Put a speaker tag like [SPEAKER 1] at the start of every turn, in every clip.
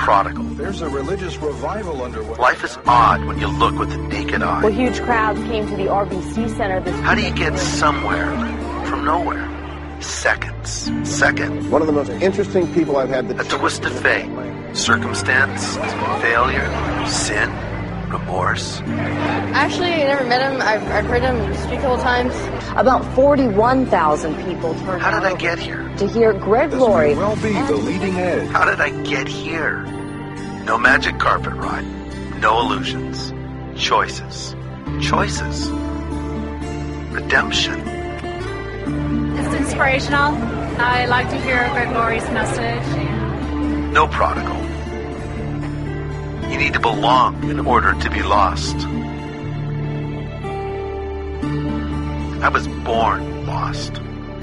[SPEAKER 1] prodigal.
[SPEAKER 2] There's a religious revival underway.
[SPEAKER 1] Life is odd when you look with the naked eye.
[SPEAKER 3] Well, huge crowds came to the RBC Center this
[SPEAKER 1] How do you get somewhere from nowhere? Seconds. Second.
[SPEAKER 4] One of the most interesting people I've had
[SPEAKER 1] A twist of fate. Circumstance. Failure. Sin. Remorse.
[SPEAKER 5] Actually, I never met him. I've heard him speak a couple times.
[SPEAKER 3] About 41,000 people turned
[SPEAKER 1] How did
[SPEAKER 3] out
[SPEAKER 1] I get here?
[SPEAKER 3] to hear Greg
[SPEAKER 2] This
[SPEAKER 3] Laurie.
[SPEAKER 2] may well be the leading edge.
[SPEAKER 1] How did I get here? No magic carpet ride. No illusions. Choices. Choices. Redemption.
[SPEAKER 6] It's inspirational. I like to hear Greg Laurie's message.
[SPEAKER 1] No prodigal. You need to belong in order to be lost. I was born lost.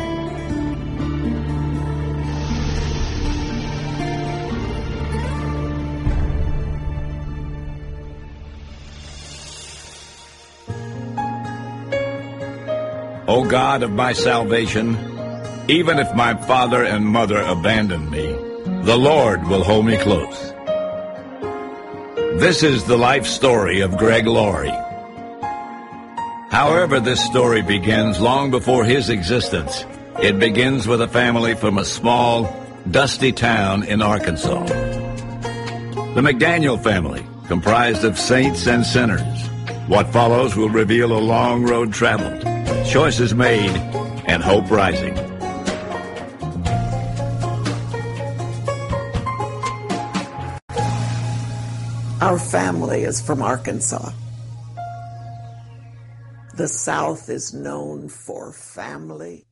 [SPEAKER 7] O God of my salvation, even if my father and mother abandon me, the Lord will hold me close. This is the life story of Greg Laurie. However, this story begins long before his existence. It begins with a family from a small, dusty town in Arkansas. The McDaniel family, comprised of saints and sinners. What follows will reveal a long road traveled, choices made, and hope rising.
[SPEAKER 8] Our family is from Arkansas. The South is known for family.